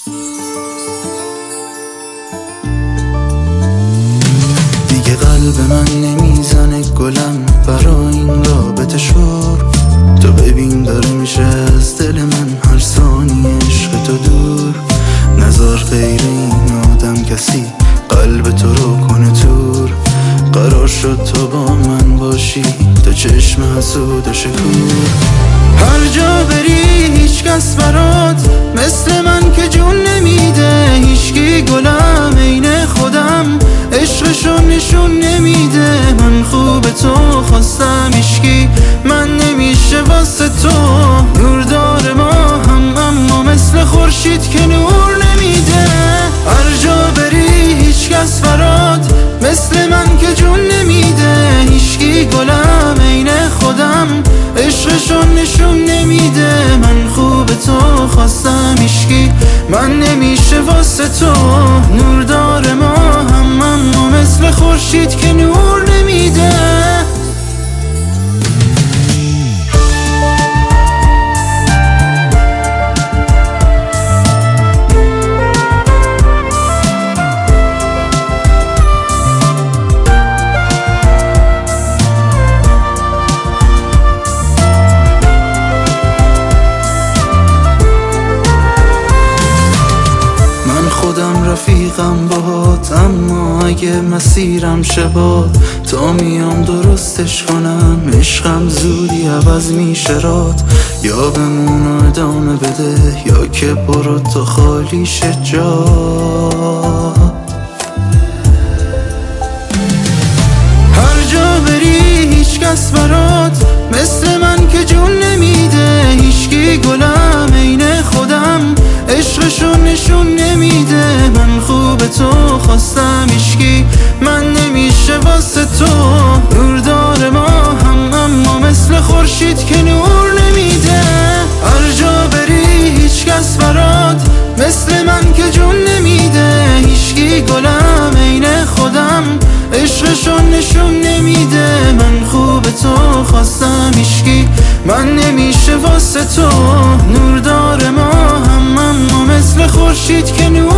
دیگه قلب من نمیزنه گلم برای این رابطه شور. تو ببین داره میشه از دل من هر ثانیه عشق تو دور. نذار غیر این آدم کسی قلب تو رو کنه تور. قرار شد تو با من باشی تا چشم حسود و شکور. هر جا بری هیچ کس برات مثل من که جون نمیده. هیچکی گلم عین خودم عشقشو نشون نمیده. من خوب تو خواستم هیچکی من نمیشه واسه تو. نور داره ما هم اما مثل خورشید که نور نمیده. هر جا بری هیچ کس برات مثل من که جون نمیده. هیچکی گلم عین خودم عشقشو نشون نمیده. من خوب تو خواستم هیچکی من نمیشه واسه تو. نور داره ما هم اما مثل خورشید که نور نمیده. رفیقم باهات اما اگه مسیرم شباد تا میام درستش کنم. عشقم زودی عوض میشه رات. یا بمون و ادامه بده یا که برو تو خالی شه جا. هر جا بری هیچ کس برات مثل من که جون نمیده. هیچکی گلم عین خودم عشقشو نشون نمیده. من خوب تو خواستم هیچکی من نمیشه واسه تو. نور داره ما هم اما مثل خورشید که نور نمیده. هر جا بری هیچ کس برات مثل من که جون نمیده. هیچکی گلم عین خودم عشقشو نشون نمیده. من خوب تو خواستم هیچکی من نمیشه واسه تو. نور داره ما هم اما مثل خورشید که نور